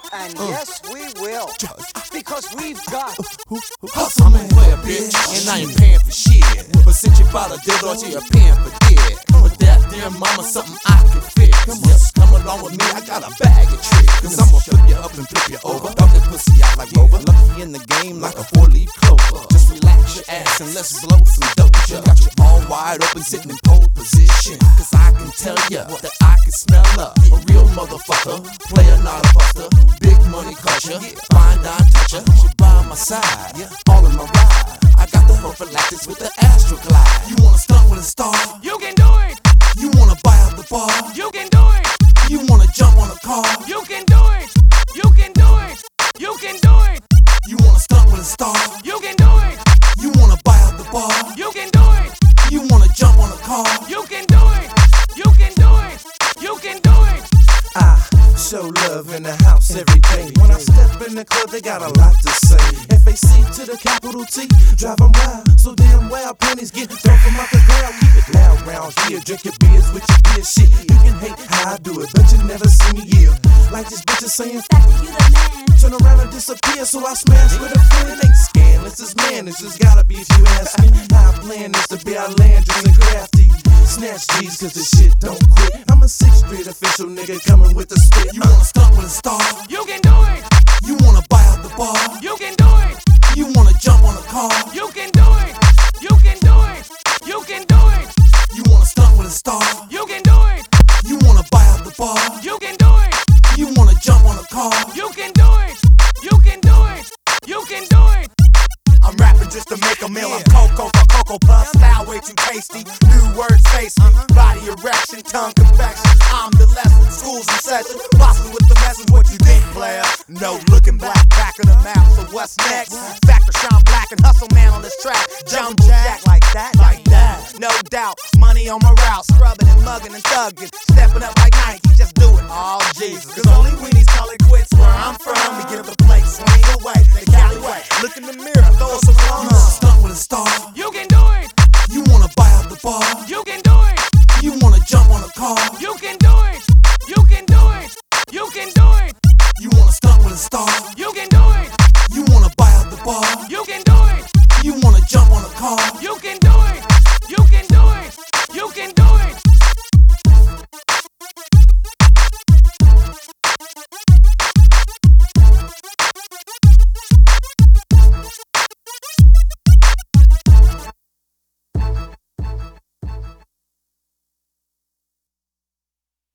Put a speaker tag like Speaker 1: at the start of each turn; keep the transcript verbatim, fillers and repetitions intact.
Speaker 1: And yes, we will. Because we've got
Speaker 2: hustle. I'm a player, bitch, and I ain't paying for shit. But since you bought a dildo, you're paying for dick. But that dear mama, something I can fix. Just come along with me, I got a bag of tricks. Cause I'ma flip you up and flip you over. Dog that pussy out like Rover. Lucky in the game like a four-leaf clover. Just relax your ass and let's blow some dope. Got you all wide open, sitting in pole position. Cause I can tell ya that I can smell her. A real motherfucker, player not a buster. Big money culture, fine dime toucher. She by my side, all in my ride. I got the prophylactics with the Astro Glide. You wanna stunt with a star?
Speaker 3: You can do it.
Speaker 2: You wanna buy out the bar?
Speaker 3: You can do it.
Speaker 2: You wanna jump on a car?
Speaker 3: You can do it. You can do it. You can do it.
Speaker 2: You wanna stunt with a star?
Speaker 3: You can do it.
Speaker 2: You wanna buy out the bar?
Speaker 3: You can do it.
Speaker 2: You wanna jump on a car?
Speaker 3: You can do it. You can do it. You can do it.
Speaker 4: I show love in the house every day. When I step in the club, they got a lot to say. F A C to the capital T, drive them wild, so damn wild. Pennies get thrown from out the ground. Keep it loud round here, drink your beers with your beer shit. You can hate how I do it, but you never see me here. Like this bitch is saying,
Speaker 5: Factor, you the man.
Speaker 4: Turn around and disappear, so I smash with a friend. It ain't scandalous, it's man, it's just gotta be if you ask me. How I plan is to be outlandish and crafty. Snatch G's cause this shit don't quit. I'm a sixth Street official nigga coming with the spit. You wanna stunt with a star?
Speaker 3: You can do it.
Speaker 4: You wanna buy out the bar?
Speaker 3: You can do it.
Speaker 4: You wanna jump on a car?
Speaker 3: You can do it. You can do it. You can do it.
Speaker 4: You wanna stunt with a star?
Speaker 3: You can do it.
Speaker 4: You wanna buy out the bar?
Speaker 3: You can do it.
Speaker 4: You wanna jump on a car?
Speaker 3: You can do it. You can do it. You can do it.
Speaker 6: I'm rapping just to make a meal. I'm Coco for Coco Puff. Style way too tasty. New words face me. Body erection, tongue confection. I'm the lesson. School's in session. Bossing with the message. What you think, player? No looking black. Back of the map. So what's next? Factor shine black and hustle man on this track. Jumbo jack like that, like that. No doubt. Money on my route. Scrubbing and mugging and thugging. Stepping up like Nike. Just do it. Oh Jesus. Cause only weenies call it quits. Where I'm from, we get up the place. Swing away. The Cali way. Look in the mirror. Throw us some
Speaker 4: You wanna stunt with a star?
Speaker 3: You can do